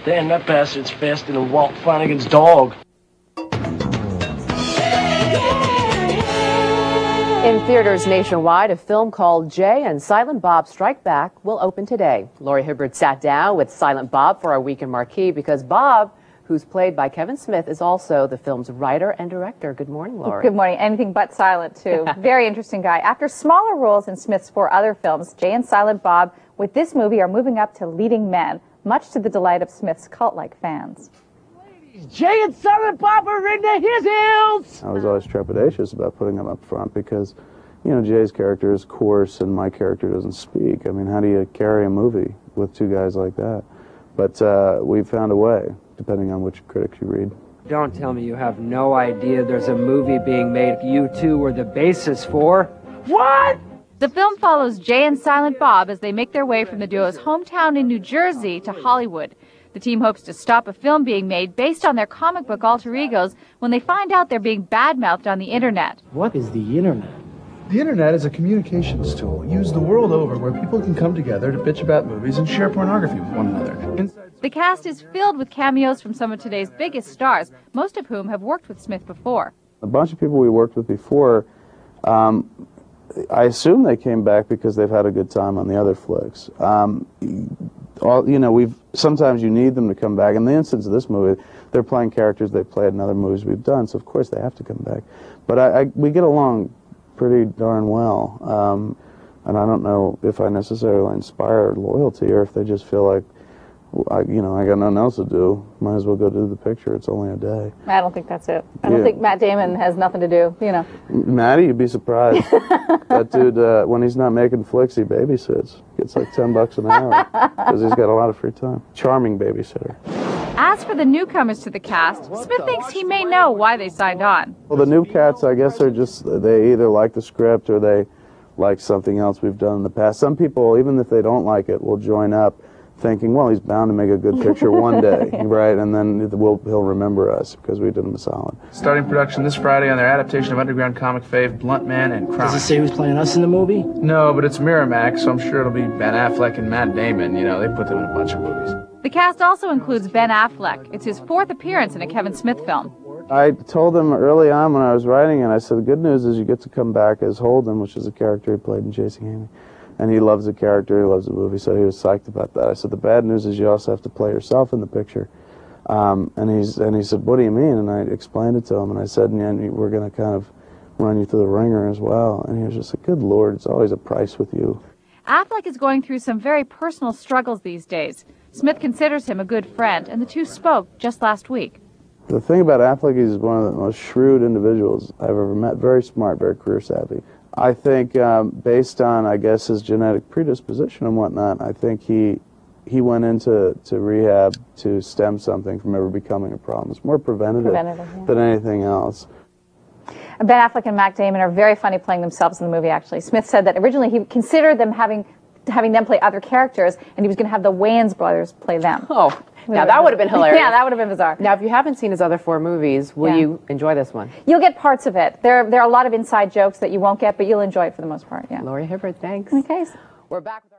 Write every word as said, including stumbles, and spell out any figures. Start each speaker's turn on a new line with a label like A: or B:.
A: Damn, that bastard's faster than Walt Flanagan's dog.
B: In theaters nationwide, a film called Jay and Silent Bob Strike Back will open today. Laurie Hibbert sat down with Silent Bob for our weekend marquee because Bob, who's played by Kevin Smith, is also the film's writer and director. Good morning, Laurie.
C: Good morning. Anything but silent, too. Very interesting guy. After smaller roles in Smith's four other films, Jay and Silent Bob, with this movie, are moving up to leading men, much to the delight of Smith's cult-like fans.
A: Jay and Silent Bob are in the his hills!
D: I was always trepidatious about putting them up front because, you know, Jay's character is coarse and my character doesn't speak. I mean, how do you carry a movie with two guys like that? But uh, we found a way, depending on which critics you read.
E: Don't tell me you have no idea there's a movie being made you two were the basis for.
A: What?
F: The film follows Jay and Silent Bob as they make their way from the duo's hometown in New Jersey to Hollywood. The team hopes to stop a film being made based on their comic book alter egos when they find out they're being badmouthed on the internet.
A: What is the internet?
G: The internet is a communications tool used the world over where people can come together to bitch about movies and share pornography with one another. Inside...
F: The cast is filled with cameos from some of today's biggest stars, most of whom have worked with Smith before.
D: A bunch of people we worked with before, um, I assume they came back because they've had a good time on the other flicks. Um, all, you know, we've sometimes you need them to come back. In the instance of this movie, they're playing characters they've played in other movies we've done, so of course they have to come back. But I, I, we get along pretty darn well, um, and I don't know if I necessarily inspire loyalty or if they just feel like, I, you know, I got nothing else to do. Might as well go do the picture. It's only a day.
C: I don't think that's it. I don't
D: yeah.
C: think Matt Damon has nothing to do, you know.
D: Matty, you'd be surprised. That dude, uh, when he's not making flicks, he babysits. Gets like ten bucks an hour because he's got a lot of free time. Charming babysitter.
F: As for the newcomers to the cast, Smith thinks he may know why they signed on.
D: Well, the new cats, I guess, are just, they either like the script or they like something else we've done in the past. Some people, even if they don't like it, will join up thinking, well, he's bound to make a good picture one day, right? And then we'll, he'll remember us because we did him a solid.
G: Starting production this Friday on their adaptation of underground comic fave Blunt Man and Crime.
A: Does it say who's playing us in the movie?
G: No, but it's Miramax, so I'm sure it'll be Ben Affleck and Matt Damon. You know, they put them in a bunch of movies.
F: The cast also includes Ben Affleck. It's his fourth appearance in a Kevin Smith film.
D: I told him early on when I was writing it, I said, the good news is you get to come back as Holden, which is a character he played in Chasing Amy. And he loves the character, he loves the movie, so he was psyched about that. I said, the bad news is you also have to play yourself in the picture. Um, and, he's, and he said, what do you mean? And I explained it to him, and I said, yeah, we're going to kind of run you through the ringer as well. And he was just like, good Lord, it's always a price with you.
F: Affleck is going through some very personal struggles these days. Smith considers him a good friend, and the two spoke just last week.
D: The thing about Affleck, he's one of the most shrewd individuals I've ever met. Very smart, very career savvy. I think um, based on, I guess, his genetic predisposition and whatnot, I think he he went into to rehab to stem something from ever becoming a problem. It's more preventative,
C: Preventative yeah.
D: than anything else.
C: Ben Affleck and Matt Damon are very funny playing themselves in the movie, actually. Smith said that originally he considered them having having them play other characters, and he was going to have the Wayans brothers play them.
B: Oh, now that would have been hilarious.
C: Yeah, that would have been bizarre.
B: Now, if you haven't seen his other four movies, will
C: Yeah.
B: you enjoy this one?
C: You'll get parts of it. There, there are a lot of inside jokes that you won't get, but you'll enjoy it for the most part, yeah.
B: Laurie Hibbert, thanks.
C: Okay.
B: We're back.